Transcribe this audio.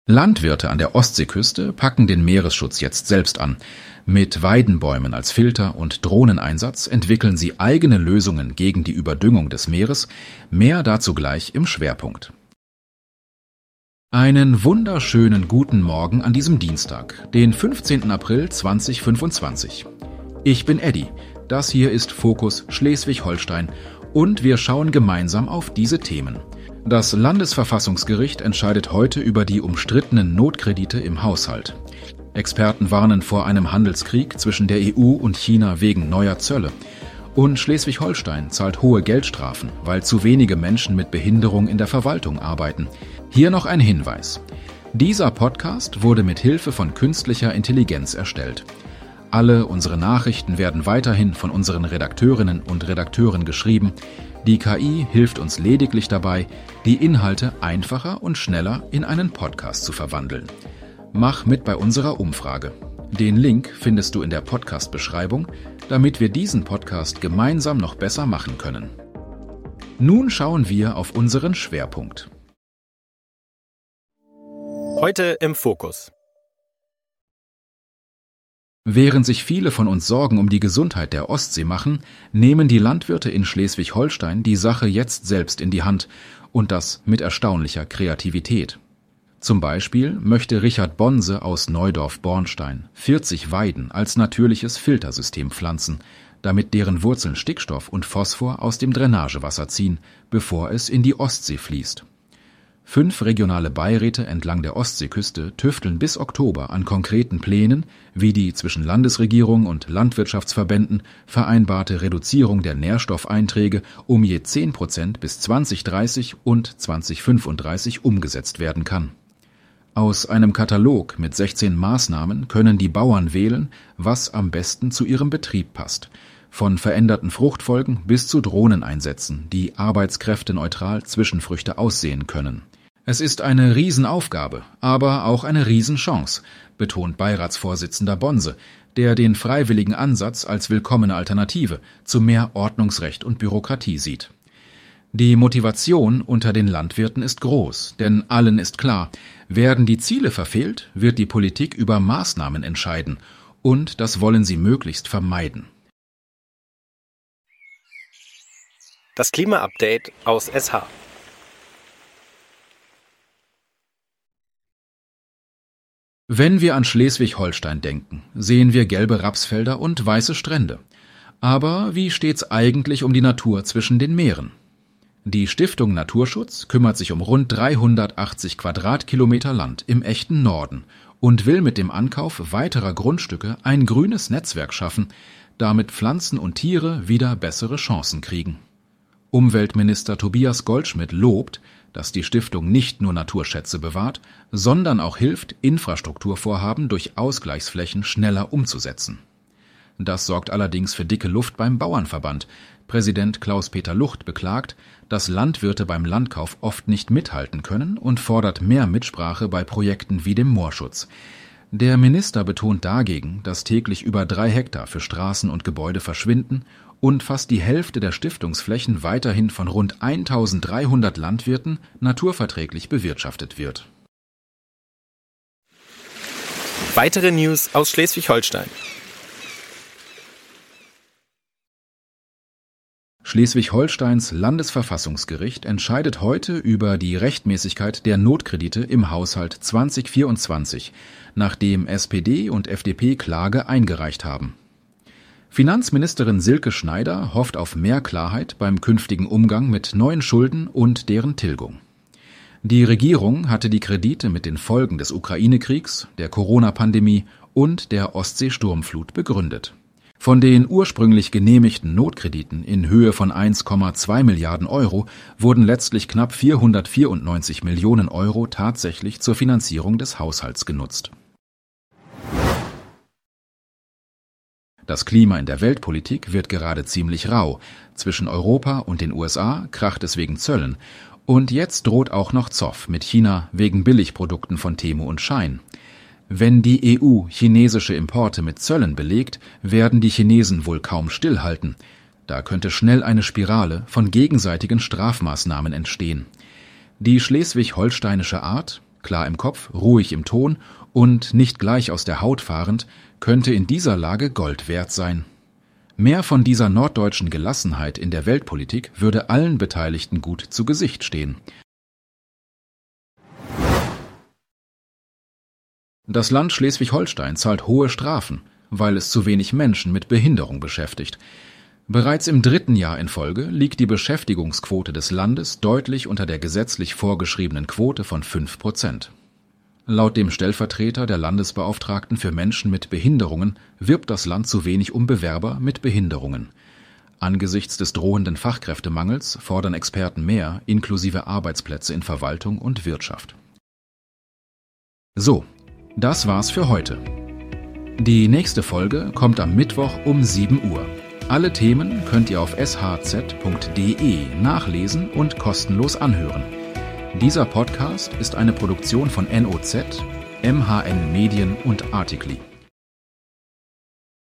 Landwirte an der Ostseeküste packen den Meeresschutz jetzt selbst an. Mit Weidenbäumen als Filter und Drohneneinsatz entwickeln sie eigene Lösungen gegen die Überdüngung des Meeres. Mehr dazu gleich im Schwerpunkt. Einen wunderschönen guten Morgen an diesem Dienstag, den 15. April 2025. Ich bin Eddie, das hier ist Fokus Schleswig-Holstein und wir schauen gemeinsam auf diese Themen. Das Landesverfassungsgericht entscheidet heute über die umstrittenen Notkredite im Haushalt. Experten warnen vor einem Handelskrieg zwischen der EU und China wegen neuer Zölle. Und Schleswig-Holstein zahlt hohe Geldstrafen, weil zu wenige Menschen mit Behinderung in der Verwaltung arbeiten. Hier noch ein Hinweis. Dieser Podcast wurde mit Hilfe von künstlicher Intelligenz erstellt. Alle unsere Nachrichten werden weiterhin von unseren Redakteurinnen und Redakteuren geschrieben. Die KI hilft uns lediglich dabei, die Inhalte einfacher und schneller in einen Podcast zu verwandeln. Mach mit bei unserer Umfrage. Den Link findest du in der Podcast-Beschreibung, damit wir diesen Podcast gemeinsam noch besser machen können. Nun schauen wir auf unseren Schwerpunkt. Heute im Fokus. Während sich viele von uns Sorgen um die Gesundheit der Ostsee machen, nehmen die Landwirte in Schleswig-Holstein die Sache jetzt selbst in die Hand und das mit erstaunlicher Kreativität. Zum Beispiel möchte Richard Bonse aus Neudorf-Bornstein 40 Weiden als natürliches Filtersystem pflanzen, damit deren Wurzeln Stickstoff und Phosphor aus dem Drainagewasser ziehen, bevor es in die Ostsee fließt. 5 regionale Beiräte entlang der Ostseeküste tüfteln bis Oktober an konkreten Plänen, wie die zwischen Landesregierung und Landwirtschaftsverbänden vereinbarte Reduzierung der Nährstoffeinträge um je 10% bis 2030 und 2035 umgesetzt werden kann. Aus einem Katalog mit 16 Maßnahmen können die Bauern wählen, was am besten zu ihrem Betrieb passt. Von veränderten Fruchtfolgen bis zu Drohneneinsätzen, die arbeitskräfteneutral Zwischenfrüchte aussehen können. Es ist eine Riesenaufgabe, aber auch eine Riesenchance, betont Beiratsvorsitzender Bonse, der den freiwilligen Ansatz als willkommene Alternative zu mehr Ordnungsrecht und Bürokratie sieht. Die Motivation unter den Landwirten ist groß, denn allen ist klar, werden die Ziele verfehlt, wird die Politik über Maßnahmen entscheiden, und das wollen sie möglichst vermeiden. Das Klima-Update aus SH. Wenn wir an Schleswig-Holstein denken, sehen wir gelbe Rapsfelder und weiße Strände. Aber wie steht's eigentlich um die Natur zwischen den Meeren? Die Stiftung Naturschutz kümmert sich um rund 380 Quadratkilometer Land im echten Norden und will mit dem Ankauf weiterer Grundstücke ein grünes Netzwerk schaffen, damit Pflanzen und Tiere wieder bessere Chancen kriegen. Umweltminister Tobias Goldschmidt lobt, dass die Stiftung nicht nur Naturschätze bewahrt, sondern auch hilft, Infrastrukturvorhaben durch Ausgleichsflächen schneller umzusetzen. Das sorgt allerdings für dicke Luft beim Bauernverband. Präsident Klaus-Peter Lucht beklagt, dass Landwirte beim Landkauf oft nicht mithalten können und fordert mehr Mitsprache bei Projekten wie dem Moorschutz. Der Minister betont dagegen, dass täglich über 3 Hektar für Straßen und Gebäude verschwinden und fast die Hälfte der Stiftungsflächen weiterhin von rund 1300 Landwirten naturverträglich bewirtschaftet wird. Weitere News aus Schleswig-Holstein. Schleswig-Holsteins Landesverfassungsgericht entscheidet heute über die Rechtmäßigkeit der Notkredite im Haushalt 2024, nachdem SPD und FDP Klage eingereicht haben. Finanzministerin Silke Schneider hofft auf mehr Klarheit beim künftigen Umgang mit neuen Schulden und deren Tilgung. Die Regierung hatte die Kredite mit den Folgen des Ukraine-Kriegs, der Corona-Pandemie und der Ostsee-Sturmflut begründet. Von den ursprünglich genehmigten Notkrediten in Höhe von 1,2 Milliarden Euro wurden letztlich knapp 494 Millionen Euro tatsächlich zur Finanzierung des Haushalts genutzt. Das Klima in der Weltpolitik wird gerade ziemlich rau. Zwischen Europa und den USA kracht es wegen Zöllen. Und jetzt droht auch noch Zoff mit China wegen Billigprodukten von Temu und Schein. Wenn die EU chinesische Importe mit Zöllen belegt, werden die Chinesen wohl kaum stillhalten. Da könnte schnell eine Spirale von gegenseitigen Strafmaßnahmen entstehen. Die schleswig-holsteinische Art, klar im Kopf, ruhig im Ton und nicht gleich aus der Haut fahrend, könnte in dieser Lage Gold wert sein. Mehr von dieser norddeutschen Gelassenheit in der Weltpolitik würde allen Beteiligten gut zu Gesicht stehen. Das Land Schleswig-Holstein zahlt hohe Strafen, weil es zu wenig Menschen mit Behinderung beschäftigt. Bereits im 3. Jahr in Folge liegt die Beschäftigungsquote des Landes deutlich unter der gesetzlich vorgeschriebenen Quote von 5%. Laut dem Stellvertreter der Landesbeauftragten für Menschen mit Behinderungen wirbt das Land zu wenig um Bewerber mit Behinderungen. Angesichts des drohenden Fachkräftemangels fordern Experten mehr, inklusive Arbeitsplätze in Verwaltung und Wirtschaft. So, das war's für heute. Die nächste Folge kommt am Mittwoch um 7 Uhr. Alle Themen könnt ihr auf shz.de nachlesen und kostenlos anhören. Dieser Podcast ist eine Produktion von NOZ, MHN Medien und Artikli.